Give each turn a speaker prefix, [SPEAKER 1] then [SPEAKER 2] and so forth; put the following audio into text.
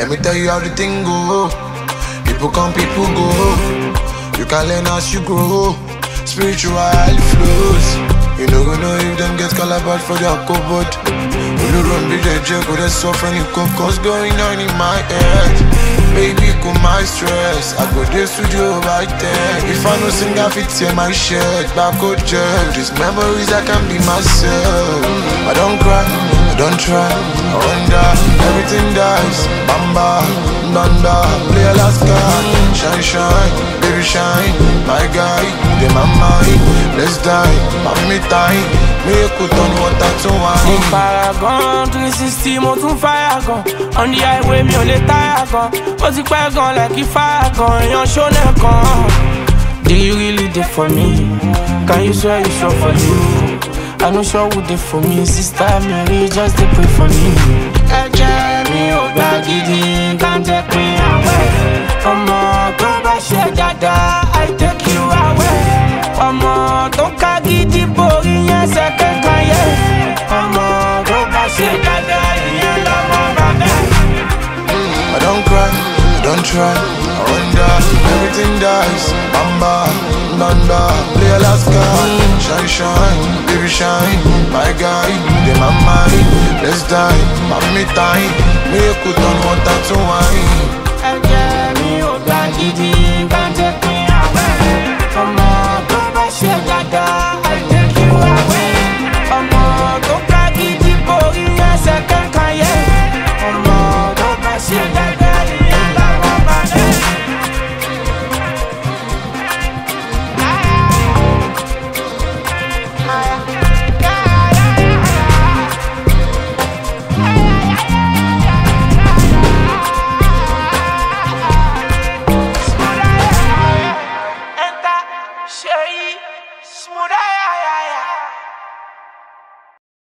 [SPEAKER 1] Let me tell you how the thing go. People come, people go. You can learn as you grow. Spiritual flows. You know if them get calabash for their cupboard. You run with the jail, go there's so funny cocos going on in my head. Baby, cool my stress. I go to the studio by 10. If I no sing, I fit tear my shirt. Back out jail. These memories I can be myself. I don't cry, I don't try. I wonder, everything dies. Bamba, Nanda, play a last card. Shine, shine, baby shine. My guy, they my mind. Let's die, mommy time. Make you turn water to wine.
[SPEAKER 2] Paragon, 360, mo tún fire gun. On the highway, mi ò lè tire gun. Ó ti pẹ́ gan like fire gun. Èèyàn ṣó lẹ́kan. Do you really dey for me? Can you swear you sure for you? I no sure who dey for me. Sister Mary, just dey pray for me. Ẹ̀jẹ̀ mi ò gbà gidi, kàn jẹ́ pé àwẹ̀. Ọmọ tó bá ṣe dáadáa, I take you away. Ọmọ tó ká gidi borí yẹn ṣẹ̀kẹ̀ kan yẹ. Ọmọ tó bá ṣe dáadáa, ìyẹn lọ́mọ bàbá.
[SPEAKER 1] I don't cry, I don't try. I wonder, everything dies. Bamba, Nanda, play a last card. Shine, shine, baby shine. My guy, they my mind. Let's die, mommy time. Make you turn water to wine.
[SPEAKER 2] Ẹ̀jẹ̀ mi ò gbà gidi.